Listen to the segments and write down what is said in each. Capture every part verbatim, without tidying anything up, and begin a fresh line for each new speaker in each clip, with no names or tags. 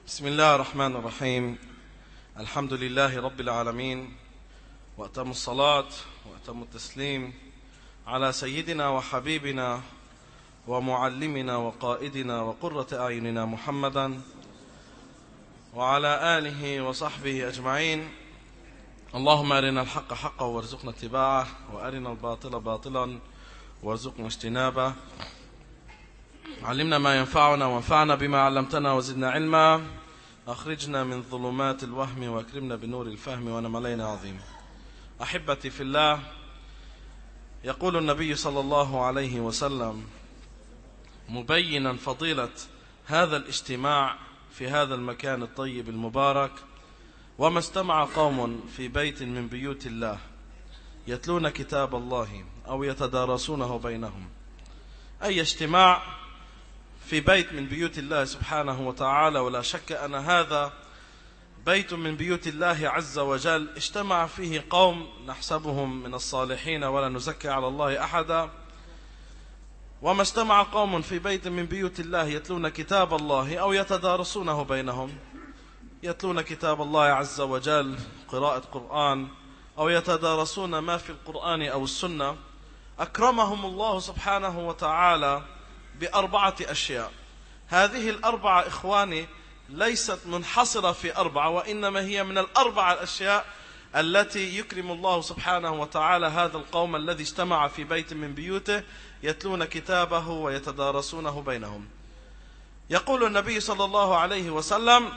بسم الله الرحمن الرحيم. الحمد لله رب العالمين، وأتم الصلاة وأتم التسليم على سيدنا وحبيبنا ومعلمنا وقائدنا وقرة أعيننا محمدا وعلى آله وصحبه أجمعين. اللهم أرنا الحق حقا وارزقنا اتباعه، وأرنا الباطل باطلا وارزقنا اجتنابه. علمنا ما ينفعنا وانفعنا بما علمتنا وزدنا علما. أخرجنا من ظلمات الوهم واكرمنا بنور الفهم ونعم علينا عظيم. أحبتي في الله، يقول النبي صلى الله عليه وسلم مبينا فضيلة هذا الاجتماع في هذا المكان الطيب المبارك: وما استمع قوم في بيت من بيوت الله يتلون كتاب الله أو يتدارسونه بينهم. أي اجتماع في بيت من بيوت الله سبحانه وتعالى، ولا شك أن هذا بيت من بيوت الله عز وجل اجتمع فيه قوم نحسبهم من الصالحين ولا نزكي على الله أحدا. وما اجتمع قوم في بيت من بيوت الله يتلون كتاب الله أو يتدارسونه بينهم، يتلون كتاب الله عز وجل قراءة قرآن أو يتدارسون ما في القرآن أو السنة، أكرمهم الله سبحانه وتعالى بأربعة أشياء. هذه الأربعة إخواني ليست منحصرة في أربعة، وإنما هي من الأربعة الأشياء التي يكرم الله سبحانه وتعالى هذا القوم الذي اجتمع في بيت من بيوته يتلون كتابه ويتدارسونه بينهم. يقول النبي صلى الله عليه وسلم: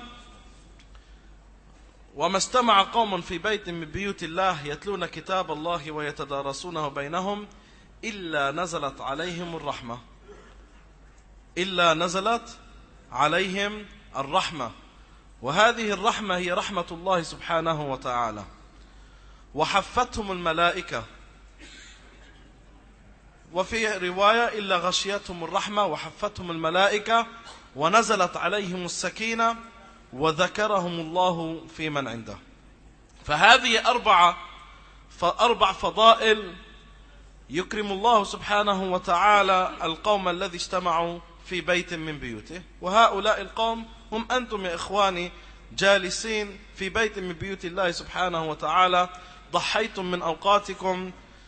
وما استمع قوم في بيت من بيوت الله يتلون كتاب الله ويتدارسونه بينهم إلا نزلت عليهم الرحمة إلا نزلت عليهم الرحمة. وهذه الرحمة هي رحمة الله سبحانه وتعالى. وحفتهم الملائكة، وفي رواية إلا غشيتهم الرحمة وحفتهم الملائكة ونزلت عليهم السكينة وذكرهم الله في من عنده. فهذه أربعة فأربع فضائل يكرم الله سبحانه وتعالى القوم الذي اجتمعوا في بيت من بيوته. وهؤلاء القوم هم أنتم يا إخواني، جالسين في بيت من بيوت الله سبحانه وتعالى، ضحيتم من أوقاتكم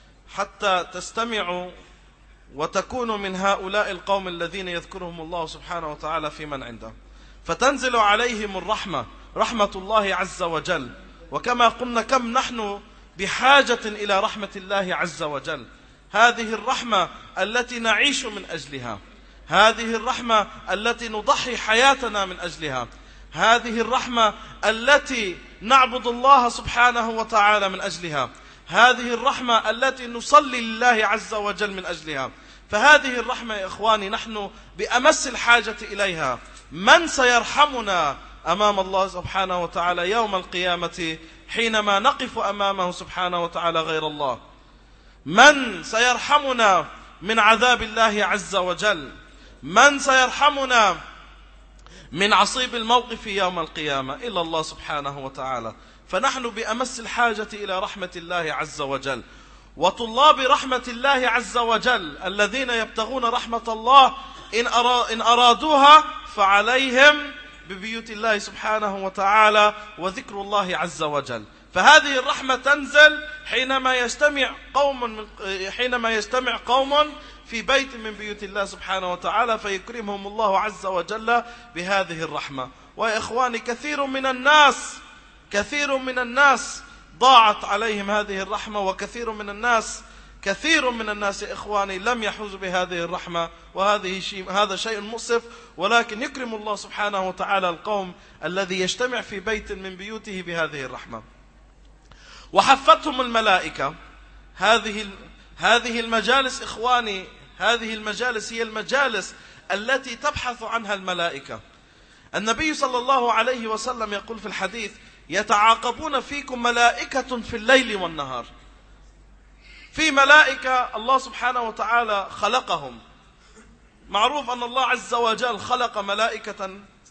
حتى تستمعوا وتكونوا من هؤلاء القوم الذين يذكرهم الله سبحانه وتعالى في من عنده، فتنزل عليهم الرحمة، رحمة الله عز وجل. وكما قلنا كم نحن بحاجة إلى رحمة الله عز وجل. هذه الرحمة التي نعيش من أجلها، هذه الرحمة التي نضحي حياتنا من أجلها، هذه الرحمة التي نعبد الله سبحانه وتعالى من أجلها، هذه الرحمة التي نصلي لله عز وجل من أجلها. فهذه الرحمة يا إخواني نحن بأمس الحاجة إليها. من سيرحمنا أمام الله سبحانه وتعالى يوم القيامة حينما نقف أمامه سبحانه وتعالى غير الله؟ من سيرحمنا من عذاب الله عز وجل؟ من سيرحمنا من عصيب الموقف يوم القيامة إلا الله سبحانه وتعالى. فنحن بأمس الحاجة إلى رحمة الله عز وجل. وطلاب رحمة الله عز وجل الذين يبتغون رحمة الله إن, أرا إن أرادوها فعليهم ببيوت الله سبحانه وتعالى وذكر الله عز وجل. فهذه الرحمة تنزل حينما يجتمع قوم من حينما يجتمع قوم في بيت من بيوت الله سبحانه وتعالى، فيكرمهم الله عز وجل بهذه الرحمة. ويا إخواني، كثير من الناس كثير من الناس ضاعت عليهم هذه الرحمة، وكثير من الناس كثير من الناس يا إخواني لم يحوزوا بهذه الرحمة، وهذه شيء هذا شيء مؤسف. ولكن يكرم الله سبحانه وتعالى القوم الذي يجتمع في بيت من بيوته بهذه الرحمة. وحفتهم الملائكة. هذه هذه المجالس إخواني، هذه المجالس هي المجالس التي تبحث عنها الملائكة. النبي صلى الله عليه وسلم يقول في الحديث: يتعاقبون فيكم ملائكة في الليل والنهار. في ملائكة الله سبحانه وتعالى خلقهم. معروف أن الله عز وجل خلق ملائكة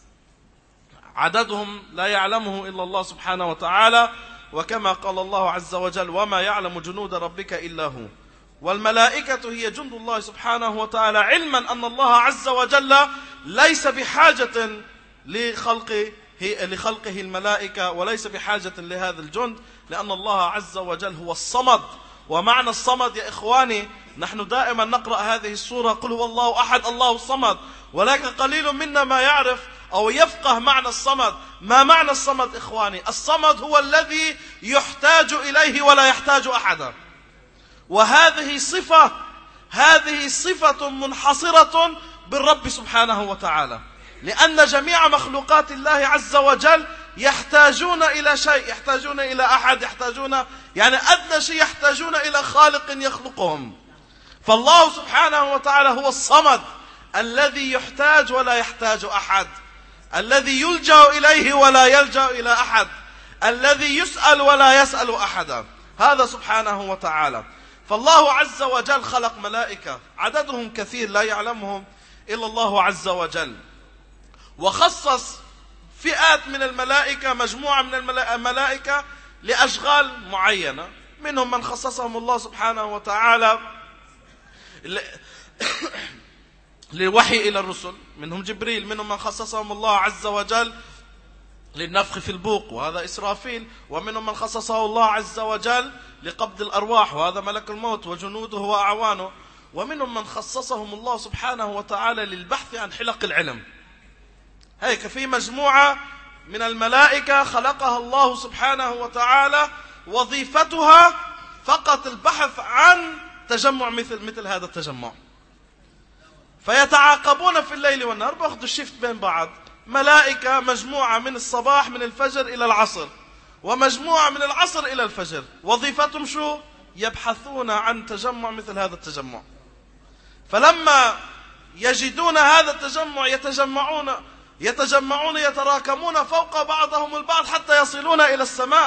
عددهم لا يعلمه إلا الله سبحانه وتعالى، وكما قال الله عز وجل: وما يعلم جنود ربك إلا هو. والملائكة هي جند الله سبحانه وتعالى، علما أن الله عز وجل ليس بحاجة لخلق هي لخلقه الملائكة وليس بحاجة لهذا الجند، لأن الله عز وجل هو الصمد. ومعنى الصمد يا إخواني، نحن دائما نقرأ هذه السورة قل هو الله أحد الله الصمد، ولكن قليل منا ما يعرف أو يفقه معنى الصمد. ما معنى الصمد إخواني؟ الصمد هو الذي يحتاج إليه ولا يحتاج أحدا، وهذه صفة هذه صفة منحصرة بالرب سبحانه وتعالى، لأن جميع مخلوقات الله عز وجل يحتاجون إلى شيء، يحتاجون إلى أحد، يحتاجون يعني أدنى شيء يحتاجون إلى خالق يخلقهم. فالله سبحانه وتعالى هو الصمد الذي يحتاج ولا يحتاج أحد، الذي يلجأ إليه ولا يلجأ إلى أحد، الذي يسأل ولا يسأل أحدا، هذا سبحانه وتعالى. فالله عز وجل خلق ملائكة عددهم كثير لا يعلمهم إلا الله عز وجل، وخصص فئات من الملائكة، مجموعة من الملائكة لأشغال معينة، منهم من خصصهم الله سبحانه وتعالى للوحي إلى الرسل، منهم جبريل، منهم من خصصهم الله عز وجل للنفخ في البوق وهذا إسرافيل، ومنهم من خصصه الله عز وجل لقبض الأرواح وهذا ملك الموت وجنوده وأعوانه، ومنهم من خصصهم الله سبحانه وتعالى للبحث عن حلق العلم. هيك في مجموعة من الملائكة خلقها الله سبحانه وتعالى وظيفتها فقط البحث عن تجمع مثل مثل هذا التجمع، فيتعاقبون في الليل والنهار، بأخذوا الشفت بين بعض. ملائكة مجموعة من الصباح من الفجر إلى العصر، ومجموعة من العصر إلى الفجر، وظيفتهم شو؟ يبحثون عن تجمع مثل هذا التجمع. فلما يجدون هذا التجمع يتجمعون يتجمعون يتراكمون فوق بعضهم البعض حتى يصلون إلى السماء.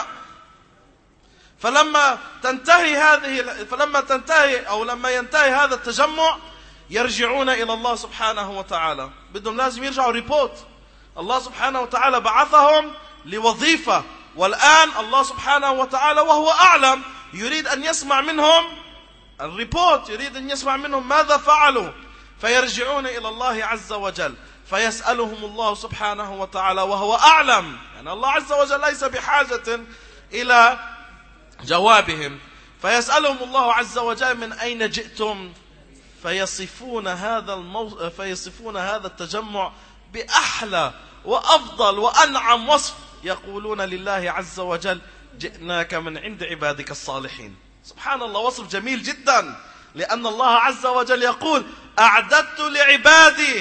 فلما تنتهي هذه فلما تنتهي أو لما ينتهي هذا التجمع يرجعون إلى الله سبحانه وتعالى، بدهم لازم يرجعوا ريبوت. الله سبحانه وتعالى بعثهم لوظيفة، والآن الله سبحانه وتعالى وهو أعلم يريد أن يسمع منهم الريبوت، يريد أن يسمع منهم ماذا فعلوا، فيرجعون إلى الله عز وجل فيسألهم الله سبحانه وتعالى وهو أعلم. يعني الله عز وجل ليس بحاجة إلى جوابهم، فيسألهم الله عز وجل من أين جئتم، فيصفون هذا المو... فيصفون هذا التجمع بأحلى وأفضل وأنعم وصف، يقولون لله عز وجل جئناك من عند عبادك الصالحين. سبحان الله، وصف جميل جدا، لأن الله عز وجل يقول أعددت لعبادي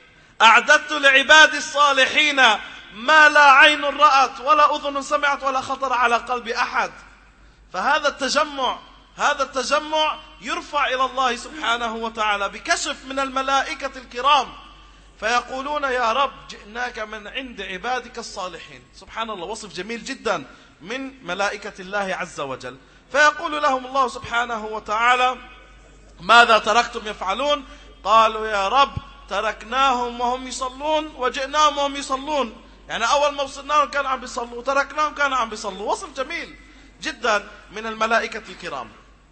أعددت لعبادي الصالحين ما لا عين رأت ولا أذن سمعت ولا خطر على قلب أحد. فهذا التجمع هذا التجمع يرفع إلى الله سبحانه وتعالى بكشف من الملائكة الكرام، فيقولون يا رب جئناك من عند عبادك الصالحين. سبحان الله، وصف جميل جدا من ملائكة الله عز وجل. فيقول لهم الله سبحانه وتعالى ماذا تركتم يفعلون؟ قالوا يا رب تركناهم وهم يصلون وجئناهم وهم يصلون. يعني أول ما وصلناهم كانوا عم بيصلوا وتركناهم كانوا عم بيصلوا. وصف جميل جدا من الملائكة الكرام.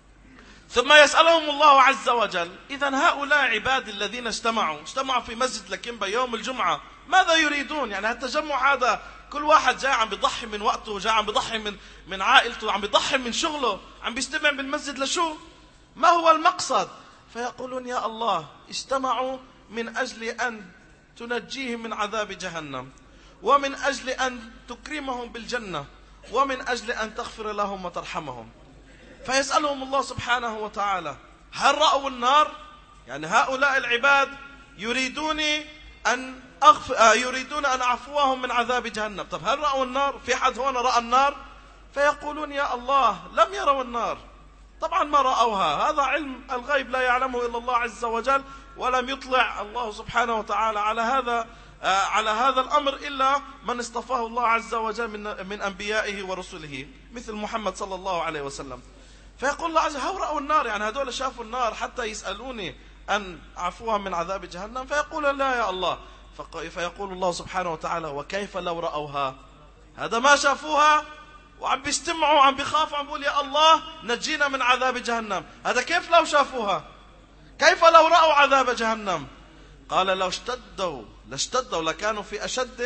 ثم يسألهم الله عز وجل إذن هؤلاء عباد الذين اجتمعوا اجتمعوا في مسجد لكنبا يوم الجمعة ماذا يريدون؟ يعني هالتجمع هذا كل واحد جاء عم بيضحي من وقته، جاء عم بيضحي من من عائلته، عم بيضحي من شغله، عم بيجتمع بالمسجد لشو؟ ما هو المقصد؟ فيقولون يا الله اجتمعوا من أجل أن تنجيهم من عذاب جهنم، ومن أجل أن تكرمهم بالجنة، ومن أجل أن تغفر لهم وترحمهم. فيسألهم الله سبحانه وتعالى هل رأوا النار؟ يعني هؤلاء العباد يريدوني أن أغف... آه يريدون أن أعفوهم من عذاب جهنم. طب هل رأوا النار؟ في حد هنا رأى النار؟ فيقولون يا الله لم يروا النار. طبعا ما رأوها، هذا علم الغيب لا يعلمه إلا الله عز وجل، ولم يطلع الله سبحانه وتعالى على هذا آه على هذا الأمر إلا من اصطفاه الله عز وجل من, من أنبيائه ورسله مثل محمد صلى الله عليه وسلم. فيقول الله عز وجل هل رأوا النار؟ يعني هذول شافوا النار حتى يسألوني أن أعفوهم من عذاب جهنم؟ فيقول لا يا الله. فيقول الله سبحانه وتعالى وكيف لو رأوها؟ هذا ما شافوها وعم بيجتمعوا وعم بيخافوا، عم بيقول يا الله نجينا من عذاب جهنم. هذا كيف لو شافوها؟ كيف لو رأوا عذاب جهنم؟ قال لو اشتدوا لاشتدوا لكانوا في أشد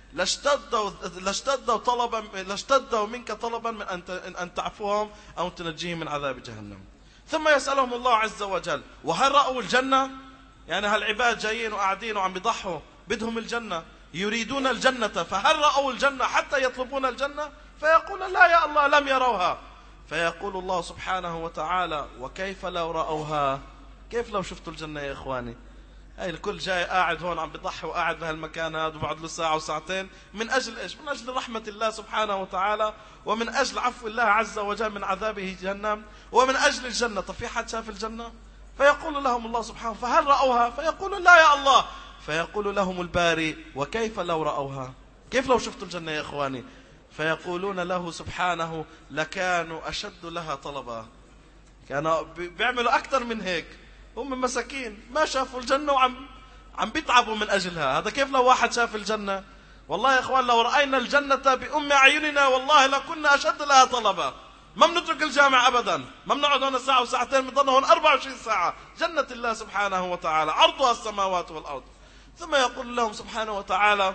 لاشتدوا لاشتدوا طلبا لاشتدوا منك طلبا من أن أن تعفوهم أو تنجيهم من عذاب جهنم. ثم يسألهم الله عز وجل: وهل رأوا الجنة؟ يعني هالعباد جايين وقاعدين وعم بيضحوا بدهم الجنة، يريدون الجنة، فهل رأوا الجنة حتى يطلبون الجنة؟ فيقول: لا يا الله لم يروها. فيقول الله سبحانه وتعالى: وكيف لو رأوها؟ كيف لو شفتوا الجنة يا إخواني؟ هاي الكل جاي قاعد هون عم بيضحي وقاعد بهالمكان هذا وبعد له ساعة وساعتين من أجل إيش؟ من أجل رحمة الله سبحانه وتعالى، ومن أجل عفو الله عز وجل من عذابه جهنم، ومن أجل الجنة. طب في حد شاف الجنة؟ فيقول لهم الله سبحانه: فهل رأوها؟ فيقول: لا يا الله. فيقول لهم الباري: وكيف لو رأوها؟ كيف لو شفتوا الجنة يا إخواني؟ فيقولون له سبحانه: لكانوا أشد لها طلبا. كانوا بيعملوا أكثر من هيك، هم مساكين ما شافوا الجنة وعم عم بيتعبوا من أجلها. هذا كيف لو واحد شاف الجنة؟ والله يا إخوان لو رأينا الجنة بأم أعيننا والله لكنا أشد لها طلبا. ما بنترك الجامع أبدا، ما بنقعد هون ساعة وساعتين، بنضل هون أربعة وعشرين ساعة. جنة الله سبحانه وتعالى عرضها السماوات والأرض. ثم يقول لهم سبحانه وتعالى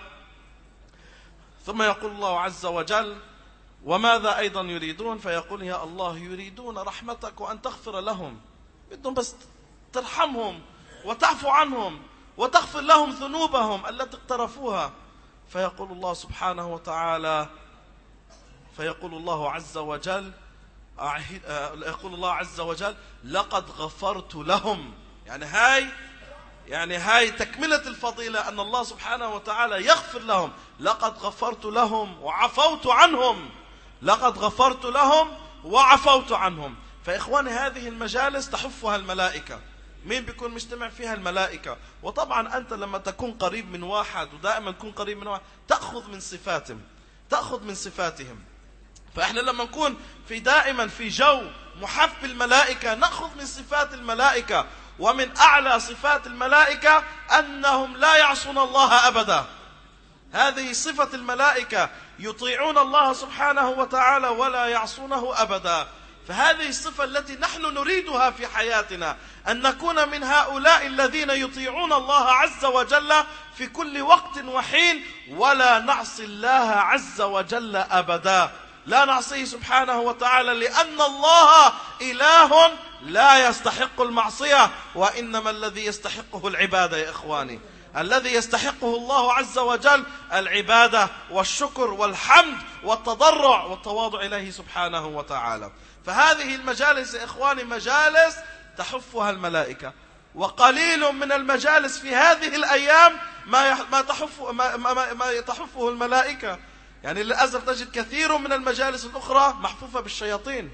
ثم يقول الله عز وجل: وماذا أيضا يريدون؟ فيقول: يا الله يريدون رحمتك وأن تغفر لهم، بدهم بس ترحمهم وتعفو عنهم وتغفر لهم ذنوبهم التي اقترفوها. فيقول الله سبحانه وتعالى فيقول الله عز وجل يقول الله عز وجل: لقد غفرت لهم. يعني هاي يعني هاي تكملة الفضيلة، أن الله سبحانه وتعالى يغفر لهم. لقد غفرت لهم وعفوت عنهم، لقد غفرت لهم وعفوت عنهم. فإخواني هذه المجالس تحفها الملائكة. مين بيكون مجتمع فيها؟ الملائكة. وطبعا أنت لما تكون قريب من واحد، ودائما تكون قريب من واحد، تأخذ من صفاتهم تأخذ من صفاتهم. فإحنا لما نكون في دائما في جو محف الملائكة نأخذ من صفات الملائكة. ومن أعلى صفات الملائكة أنهم لا يعصون الله أبدا. هذه صفة الملائكة، يطيعون الله سبحانه وتعالى ولا يعصونه أبدا. فهذه الصفة التي نحن نريدها في حياتنا، أن نكون من هؤلاء الذين يطيعون الله عز وجل في كل وقت وحين، ولا نعصي الله عز وجل أبدا. لا نعصيه سبحانه وتعالى، لأن الله إله لا يستحق المعصية، وإنما الذي يستحقه العبادة. يا إخواني الذي يستحقه الله عز وجل العبادة والشكر والحمد والتضرع والتواضع إليه سبحانه وتعالى. فهذه المجالس يا إخواني مجالس تحفها الملائكة. وقليل من المجالس في هذه الأيام ما ما تحف ما ما, ما تحفه الملائكة. يعني للأسف تجد كثير من المجالس الأخرى محفوفة بالشياطين،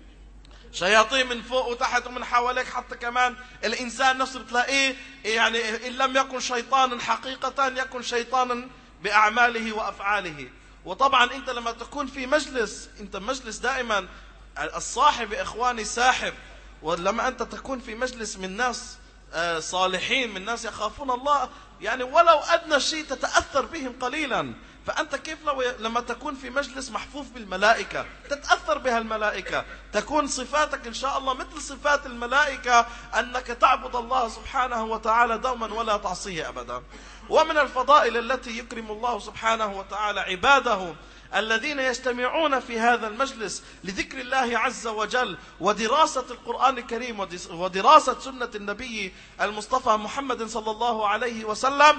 شياطين من فوق وتحت ومن حواليك، حتى كمان الإنسان نفسه بتلاقيه يعني إن لم يكن شيطانا حقيقة يكن شيطانا بأعماله وأفعاله. وطبعا أنت لما تكون في مجلس، أنت مجلس دائما الصاحب إخواني ساحب، ولما أنت تكون في مجلس من ناس صالحين، من ناس يخافون الله، يعني ولو أدنى شيء تتأثر بهم قليلا. فأنت كيف لو لما تكون في مجلس محفوف بالملائكة تتأثر بها الملائكة، تكون صفاتك إن شاء الله مثل صفات الملائكة، أنك تعبد الله سبحانه وتعالى دوما ولا تعصيه أبدا. ومن الفضائل التي يكرم الله سبحانه وتعالى عباده الذين يجتمعون في هذا المجلس لذكر الله عز وجل ودراسة القرآن الكريم ودراسة سنة النبي المصطفى محمد صلى الله عليه وسلم،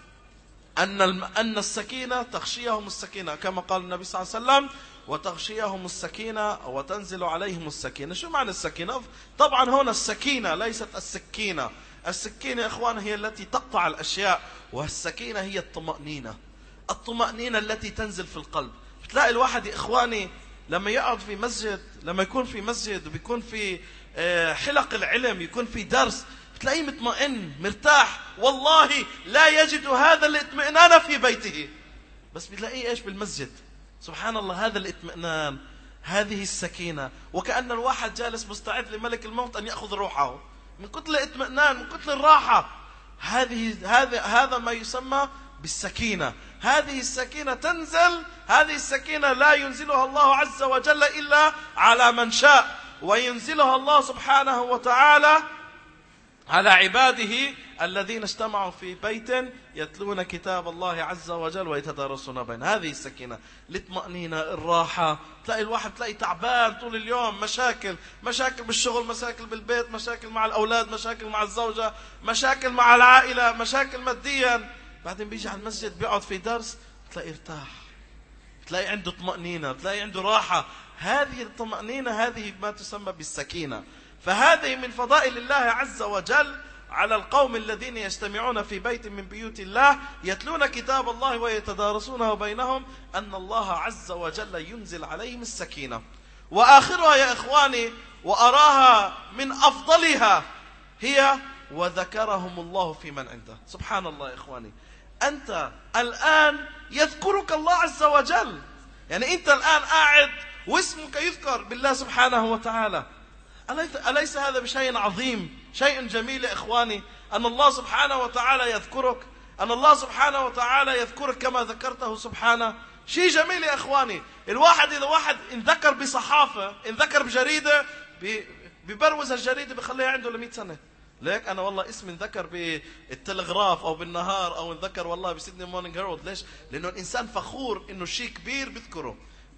أن أن السكينة تغشيهم السكينة، كما قال النبي صلى الله عليه وسلم: وتغشيهم السكينة وتنزل عليهم السكينة. شو معنى السكينة؟ طبعا هنا السكينة ليست السكينة. السكينة يا إخوان هي التي تقطع الأشياء، والسكينة هي الطمأنينة، الطمأنينة التي تنزل في القلب. بتلاقي الواحد يا إخواني لما يقعد في مسجد، لما يكون في مسجد وبيكون في حلق العلم، يكون في درس، تلاقيه مطمئن مرتاح، والله لا يجد هذا الاطمئنان في بيته، بس بتلاقيه ايش بالمسجد. سبحان الله، هذا الاطمئنان، هذه السكينة، وكأن الواحد جالس مستعد لملك الموت أن يأخذ روحه من كتل الاطمئنان، من كتل الراحة. هذه هذا هذا ما يسمى بالسكينة. هذه السكينة تنزل، هذه السكينة لا ينزلها الله عز وجل إلا على من شاء، وينزلها الله سبحانه وتعالى على عباده الذين اجتمعوا في بيت يتلون كتاب الله عز وجل ويتدارسون بين. هذه السكينة، الاطمئنينة، الراحة. تلاقي الواحد تلاقي تعبان طول اليوم، مشاكل مشاكل بالشغل، مشاكل بالبيت، مشاكل مع الأولاد، مشاكل مع الزوجة، مشاكل مع العائلة، مشاكل ماديا. بعدين بيجي على المسجد بيقعد في درس تلاقي ارتاح، تلاقي عنده طمأنينة، تلاقي عنده راحة. هذه الطمأنينة هذه ما تسمى بالسكينة. فهذه من فضائل الله عز وجل على القوم الذين يجتمعون في بيت من بيوت الله يتلون كتاب الله ويتدارسونه بينهم، أن الله عز وجل ينزل عليهم السكينة. وآخرها يا إخواني، وأراها من أفضلها، هي وذكرهم الله في من عنده. سبحان الله يا إخواني، أنت الآن يذكرك الله عز وجل. يعني أنت الآن قاعد واسمك يذكر بالله سبحانه وتعالى. أليس هذا بشيء عظيم، شيء جميل يا إخواني، أن الله سبحانه وتعالى يذكرك، أن الله سبحانه وتعالى يذكرك كما ذكرته سبحانه. شيء جميل يا إخواني. الواحد إذا واحد انذكر بصحافة، انذكر بجريدة، ببروز الجريدة بخليها عنده لمئة سنة. ليك أنا والله اسمي انذكر بالتلغراف أو بالنهار، أو انذكر والله بسيدني مورنينج هيرالد. ليش؟ لأنه الإنسان فخور إنه شيء كبير بذكره.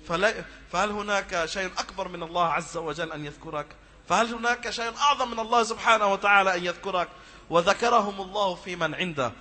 فهل هناك شيء أكبر من الله عز وجل أن يذكرك؟ فهل هناك شيء أعظم من الله سبحانه وتعالى أن يذكرك؟ وذكرهم الله في من عنده.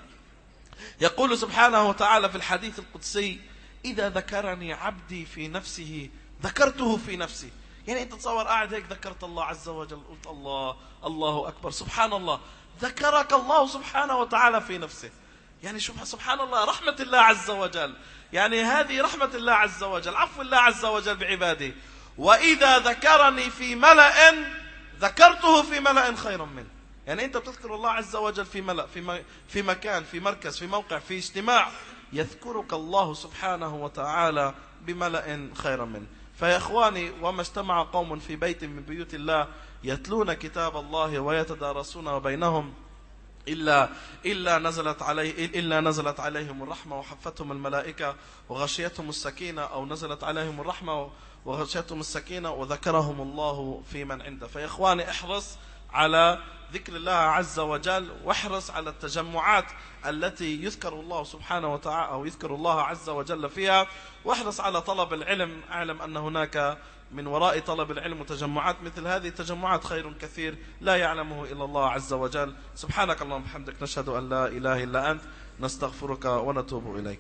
يقول سبحانه وتعالى في الحديث القدسي: إذا ذكرني عبدي في نفسه ذكرته في نفسي. يعني أنت تصور قاعد هيك ذكرت الله عز وجل، قلت الله الله أكبر، سبحان الله، ذكرك الله سبحانه وتعالى في نفسه. يعني شوف سبحان الله، رحمة الله عز وجل. يعني هذه رحمة الله عز وجل، عفو الله عز وجل بعباده. وإذا ذكرني في ملأ ذكرته في ملأ خير منه. يعني أنت بتذكر الله عز وجل في ملأ، في في مكان، في مركز، في موقع، في اجتماع، يذكرك الله سبحانه وتعالى بملأ خير منه. فيا إخواني، وما اجتمع قوم في بيت من بيوت الله يتلون كتاب الله ويتدارسونه بينهم إلا إلا نزلت عليه إلا نزلت عليهم الرحمة وحفتهم الملائكة وغشيتهم السكينة، أو نزلت عليهم الرحمة وغشيتهم السكينة وذكرهم الله في من عنده. فيا إخواني، احرص على ذكر الله عز وجل، واحرص على التجمعات التي يذكر الله سبحانه وتعالى أو يذكر الله عز وجل فيها، واحرص على طلب العلم. أعلم أن هناك من وراء طلب العلم وتجمعات مثل هذه التجمعات خير كثير لا يعلمه إلا الله عز وجل. سبحانك اللهم وبحمدك، نشهد أن لا إله إلا أنت، نستغفرك ونتوب إليك.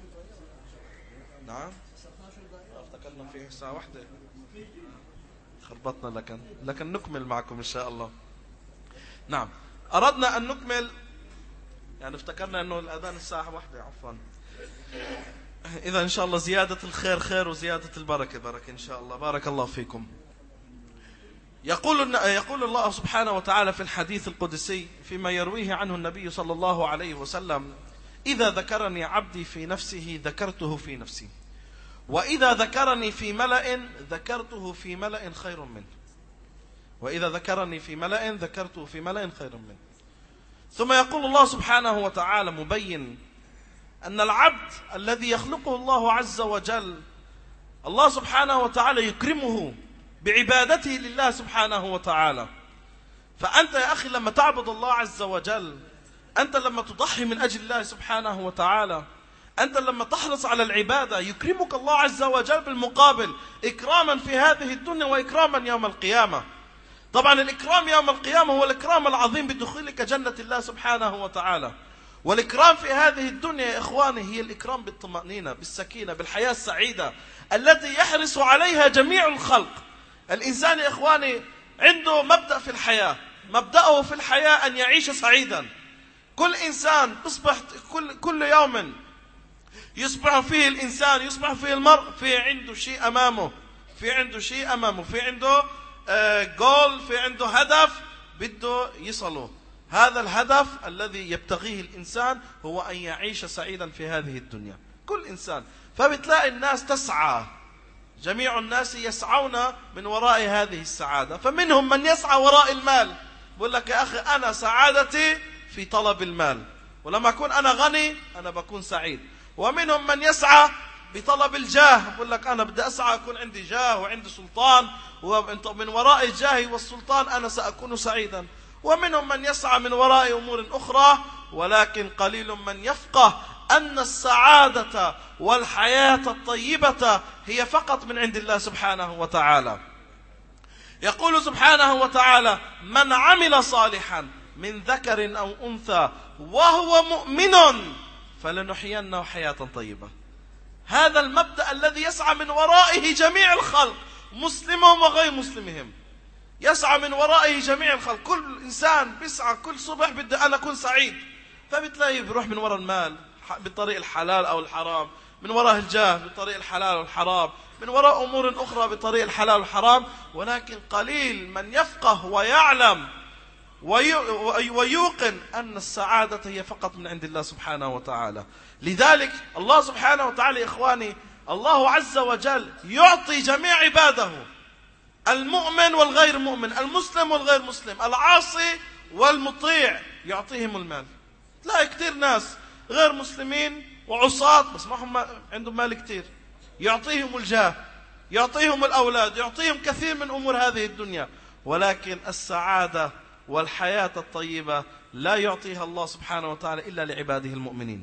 نعم، افتكرنا فيه ساعة واحدة، خربطنا، لكن لكن نكمل معكم إن شاء الله. نعم، أردنا أن نكمل، يعني افتكرنا أنه الأذان الساعة واحدة، عفوا. إذا إن شاء الله زيادة الخير خير وزيادة البركة بركة إن شاء الله. بارك الله فيكم. يقول يقول الله سبحانه وتعالى في الحديث القدسي فيما يرويه عنه النبي صلى الله عليه وسلم: إذا ذكرني عبدي في نفسه ذكرته في نفسي، وإذا ذكرني في ملأ ذكرته في ملأ خير منه، وإذا ذكرني في ملأ ذكرته في ملأ خير منه. ثم يقول الله سبحانه وتعالى مبين أن العبد الذي يخلقه الله عز وجل، الله سبحانه وتعالى يكرمه بعبادته لله سبحانه وتعالى. فأنت يا أخي لما تعبد الله عز وجل، أنت لما تضحي من أجل الله سبحانه وتعالى، أنت لما تحرص على العبادة، يكرمك الله عز وجل بالمقابل إكراما في هذه الدنيا وإكراما يوم القيامة. طبعا الإكرام يوم القيامة هو الإكرام العظيم بدخولك جنة الله سبحانه وتعالى. والإكرام في هذه الدنيا يا إخواني هي الإكرام بالطمأنينة، بالسكينة، بالحياة السعيدة التي يحرص عليها جميع الخلق. الإنسان يا إخواني عنده مبدأ في الحياة، مبدأه في الحياة أن يعيش سعيدا. كل إنسان تصبح كل, كل يوم يصبح فيه الإنسان، يصبح فيه المرء في عنده شيء أمامه، في عنده شيء أمامه في عنده جول، في عنده هدف بده يصله. هذا الهدف الذي يبتغيه الإنسان هو أن يعيش سعيدا في هذه الدنيا، كل إنسان. فبتلاقي الناس تسعى، جميع الناس يسعون من وراء هذه السعادة. فمنهم من يسعى وراء المال، بقول لك يا أخي أنا سعادتي في طلب المال، ولما أكون أنا غني أنا بكون سعيد. ومنهم من يسعى بطلب الجاه، بقول لك أنا بدي أسعى أكون عندي جاه وعندي سلطان، ومن وراء الجاه والسلطان أنا سأكون سعيدا. ومنهم من يسعى من وراء أمور أخرى، ولكن قليل من يفقه أن السعادة والحياة الطيبة هي فقط من عند الله سبحانه وتعالى. يقول سبحانه وتعالى: من عمل صالحا من ذكر أو أنثى وهو مؤمن فلنحيينه حياة طيبة. هذا المبدأ الذي يسعى من ورائه جميع الخلق، مسلمهم وغير مسلمهم، يسعى من ورائه جميع الخلق. كل إنسان بيسعى كل صبح بدي أنا أكون سعيد، فبتلاقيه بيروح من وراء المال بطريق الحلال أو الحرام، من وراء الجاه بطريق الحلال والحرام، من وراء أمور أخرى بطريق الحلال والحرام. ولكن قليل من يفقه ويعلم ويوقن أن السعادة هي فقط من عند الله سبحانه وتعالى. لذلك الله سبحانه وتعالى إخواني، الله عز وجل يعطي جميع عباده، المؤمن والغير مؤمن، المسلم والغير مسلم، العاصي والمطيع، يعطيهم المال. تلاقي كتير ناس غير مسلمين وعصاة بس ما هم عندهم مال كتير، يعطيهم الجاه، يعطيهم الأولاد، يعطيهم كثير من أمور هذه الدنيا، ولكن السعادة والحياة الطيبة لا يعطيها الله سبحانه وتعالى إلا لعباده المؤمنين.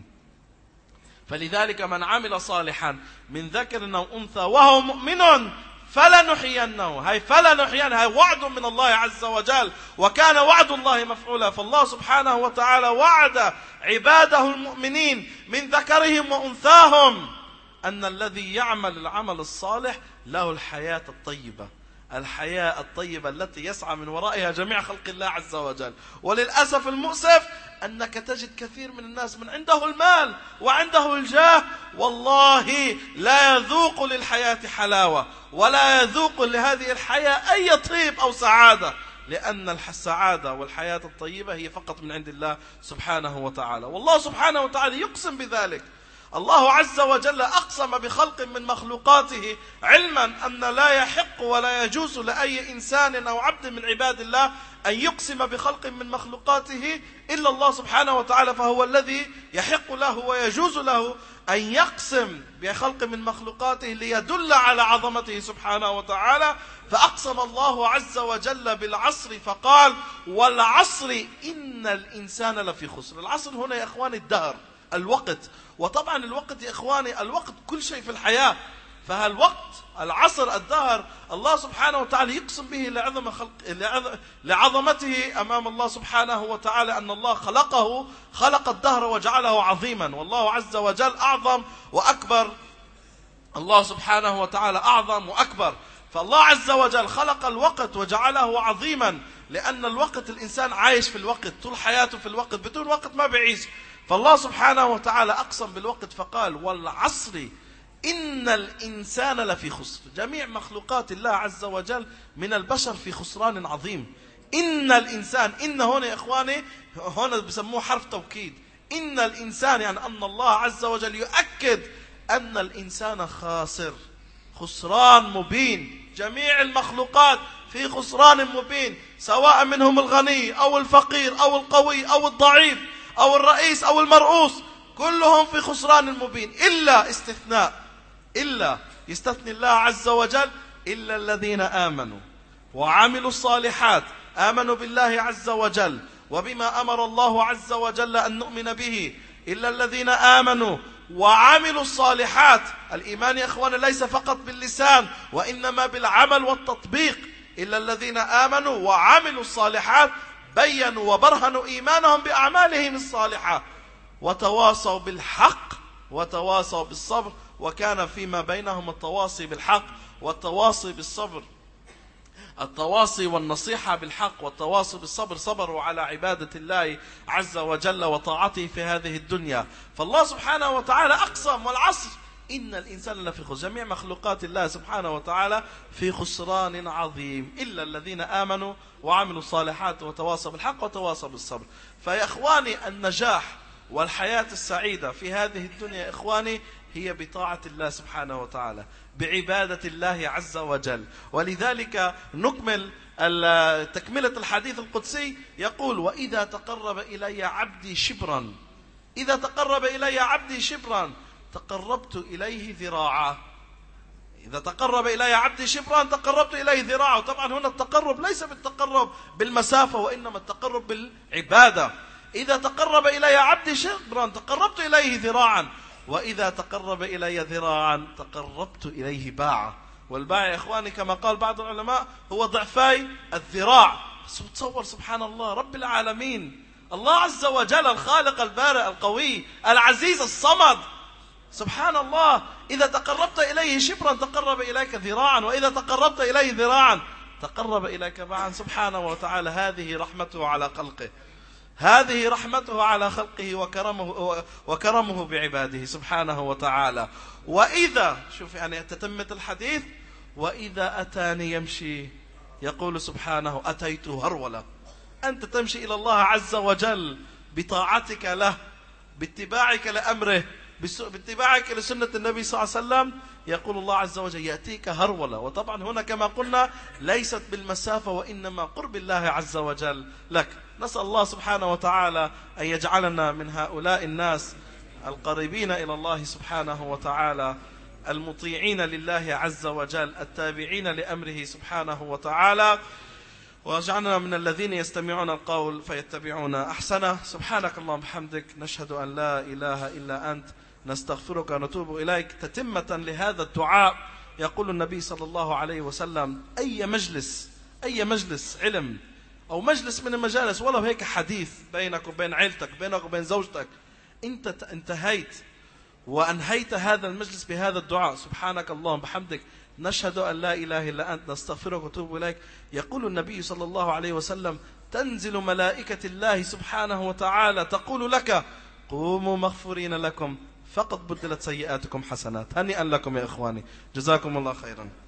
فلذلك من عمل صالحا من ذكر أو أنثى وهو مؤمن فلنحيينه، هاي فلنحيينه، هاي وعد من الله عز وجل، وكان وعد الله مفعولا. فالله سبحانه وتعالى وعد عباده المؤمنين من ذكرهم وأنثاهم أن الذي يعمل العمل الصالح له الحياة الطيبة، الحياة الطيبة التي يسعى من ورائها جميع خلق الله عز وجل. وللأسف المؤسف أنك تجد كثير من الناس من عنده المال وعنده الجاه، والله لا يذوق للحياة حلاوة، ولا يذوق لهذه الحياة أي طيب أو سعادة، لأن السعادة والحياة الطيبة هي فقط من عند الله سبحانه وتعالى. والله سبحانه وتعالى يقسم بذلك. الله عز وجل أقسم بخلق من مخلوقاته علما أن لا يحق ولا يجوز لأي إنسان أو عبد من عباد الله أن يقسم بخلق من مخلوقاته إلا الله سبحانه وتعالى، فهو الذي يحق له ويجوز له أن يقسم بخلق من مخلوقاته ليدل على عظمته سبحانه وتعالى. فأقسم الله عز وجل بالعصر فقال: والعصر إن الإنسان لفي خسر. العصر هنا يا إخواني الدهر، الوقت. وطبعا الوقت يا إخواني، الوقت كل شيء في الحياة، فهالوقت العصر الدهر الله سبحانه وتعالى يقسم به لعظم خلق لعظمته أمام الله سبحانه وتعالى، أن الله خلقه خلق الدهر وجعله عظيما، والله عز وجل أعظم وأكبر، الله سبحانه وتعالى أعظم وأكبر. فالله عز وجل خلق الوقت وجعله عظيما، لأن الوقت الإنسان عايش في الوقت طول حياته في الوقت، بدون وقت ما بيعيش. فالله سبحانه وتعالى أقسم بالوقت فقال: والعصر إن الإنسان لفي خسر. جميع مخلوقات الله عز وجل من البشر في خسران عظيم. إن الإنسان، إن هنا يا إخواني هنا بسموه حرف توكيد، إن الإنسان يعني أن الله عز وجل يؤكد أن الإنسان خاسر، خسران مبين. جميع المخلوقات في خسران مبين، سواء منهم الغني أو الفقير أو القوي أو الضعيف أو الرئيس أو المرؤوس، كلهم في خسران مبين، إلا استثناء، إلا يستثني الله عز وجل إلا الذين آمنوا وعملوا الصالحات، آمنوا بالله عز وجل وبما أمر الله عز وجل أن نؤمن به، إلا الذين آمنوا وعملوا الصالحات. الإيمان يا إخوان ليس فقط باللسان، وإنما بالعمل والتطبيق. إلا الذين آمنوا وعملوا الصالحات، بينوا وبرهنوا إيمانهم بأعمالهم الصالحة، وتواصوا بالحق وتواصوا بالصبر، وكان فيما بينهم التواصي بالحق والتواصي بالصبر، التواصي والنصيحة بالحق والتواصي بالصبر، صبروا على عبادة الله عز وجل وطاعته في هذه الدنيا. فالله سبحانه وتعالى أقسم: والعصر إن الإنسان لفي خسر. جميع مخلوقات الله سبحانه وتعالى في خسران عظيم، إلا الذين آمنوا وعملوا الصالحات وتواصوا بالحق وتواصوا بالصبر. فيا إخواني النجاح والحياة السعيدة في هذه الدنيا يا إخواني هي بطاعة الله سبحانه وتعالى، بعبادة الله عز وجل. ولذلك نكمل تكملة الحديث القدسي، يقول: وإذا تقرب إلي عبدي شبرا، إذا تقرب إلي عبدي شبرا تقربت إليه ذراعا. إذا تقرب إلي عبدي شبرا تقربت إليه ذراعا. طبعا هنا التقرب ليس بالتقرب بالمسافة، وإنما التقرب بالعبادة. إذا تقرب إلي عبدي شبرا تقربت إليه ذراعا، وإذا تقرب إلي ذراعا تقربت إليه باعا. والباع يا إخواني كما قال بعض العلماء هو ضعفاي الذراع. تصور سبحان الله، رب العالمين الله عز وجل الخالق البارئ القوي العزيز الصمد، سبحان الله، إذا تقربت إليه شبرا تقرب إليك ذراعا، وإذا تقربت إليه ذراعا تقرب إليك باعا. سبحانه وتعالى، هذه رحمته على خلقه، هذه رحمته على خلقه وكرمه, وكرمه بعباده سبحانه وتعالى. وإذا، شوف يعني تتمة الحديث، وإذا أتاني يمشي يقول سبحانه أتيته هرولة. أنت تمشي إلى الله عز وجل بطاعتك له، باتباعك لأمره، باتباعك لسنة النبي صلى الله عليه وسلم، يقول الله عز وجل يأتيك هرولة. وطبعا هنا كما قلنا ليست بالمسافة، وإنما قرب الله عز وجل لك. نسأل الله سبحانه وتعالى أن يجعلنا من هؤلاء الناس القريبين إلى الله سبحانه وتعالى، المطيعين لله عز وجل، التابعين لأمره سبحانه وتعالى، واجعلنا من الذين يستمعون القول فيتبعون أحسنه. سبحانك اللهم وبحمدك، نشهد أن لا إله إلا أنت، نستغفرك ونتوب إليك. تتمة لهذا الدعاء يقول النبي صلى الله عليه وسلم: أي مجلس أي مجلس علم أو مجلس من المجالس، ولو هيك حديث بينك وبين عيلتك، بينك وبين زوجتك، أنت انتهيت وأنهيت هذا المجلس بهذا الدعاء: سبحانك اللهم وبحمدك، نشهد أن لا إله إلا أنت، نستغفرك ونتوب إليك. يقول النبي صلى الله عليه وسلم: تنزل ملائكة الله سبحانه وتعالى تقول لك: قوموا مغفورين لكم، فقد بدلت سيئاتكم حسنات. هنيئا لكم يا إخواني، جزاكم الله خيرا.